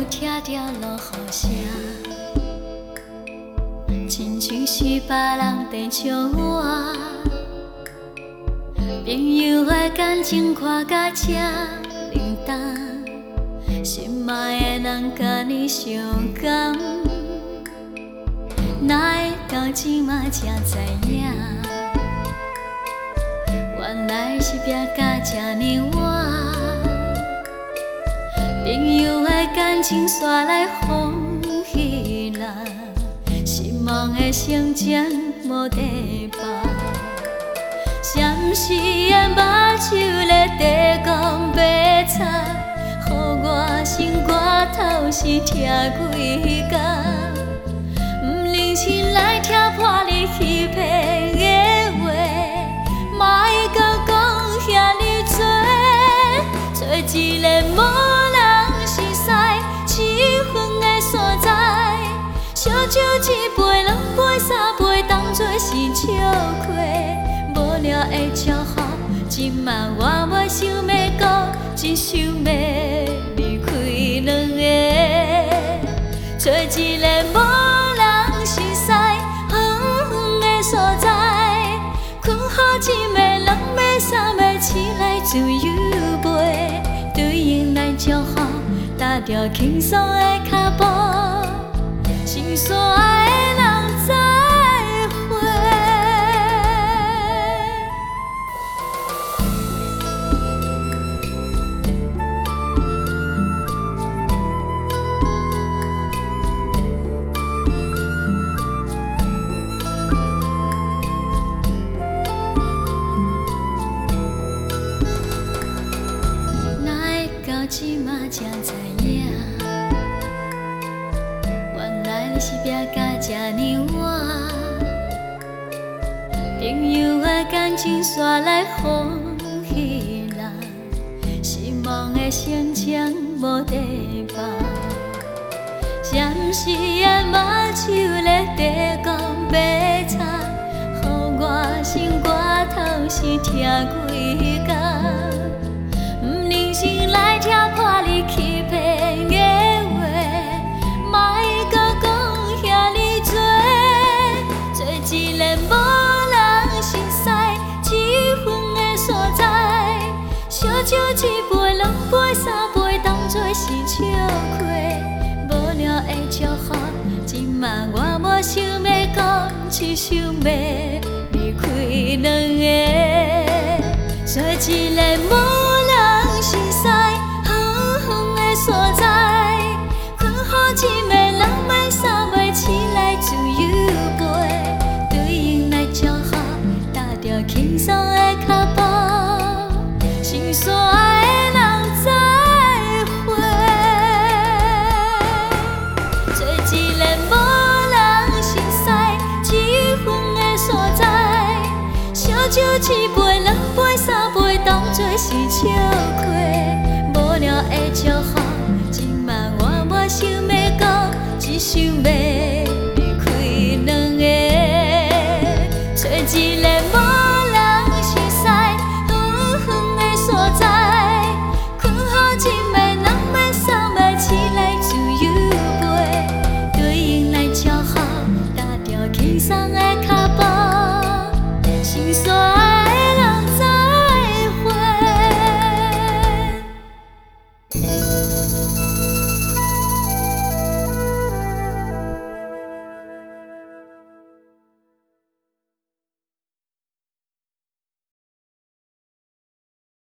听着落雨声，亲像是别人在笑我。朋友的感情看甲这冷淡，心爱的人甲你相共，哪会到即马才知影？原来是拼甲这呢晚。朋友的感情煞来风稀烂，失望的成长无地放。闪时的目睭咧地讲白菜，予我心肝头是疼几工。不忍心来听破你欺骗的话，莫甲讲遐尼多，做一个无人识识气愤的所在。烧酒一杯、两杯、三杯，当作是笑亏。无聊的祝福，今晚我要想要讲，只想要离开两个，找一个无人识识远远的所在，困好一暝、两暝、三暝，醒来自由飞，对应来祝福，踏着轻松的脚步，心所爱的人再会。即马才知影，原来你是拼甲这呢晚。朋友的感情煞来风稀烂，失望的成长无地放。闪时的目睭咧地讲白菜，予我心肝头是疼几工。心来听破你欺骗的话，莫甲讲遐尼多，做一个无人识识气愤的所在。烧酒一杯、两杯、三杯，当作是笑亏。无聊的祝福，今晚我无想要讲，只想要离开两个，做一个无人识识远远的所在，困好一暝、两暝、三暝，醒来自由飞，对应来祝福，踏着轻松的脚步，心所爱的人再会，做一个无人识识气愤的所在。烧酒一杯、两杯、三杯，当作是笑亏。无聊的祝福，今晚我无想要讲，只想要。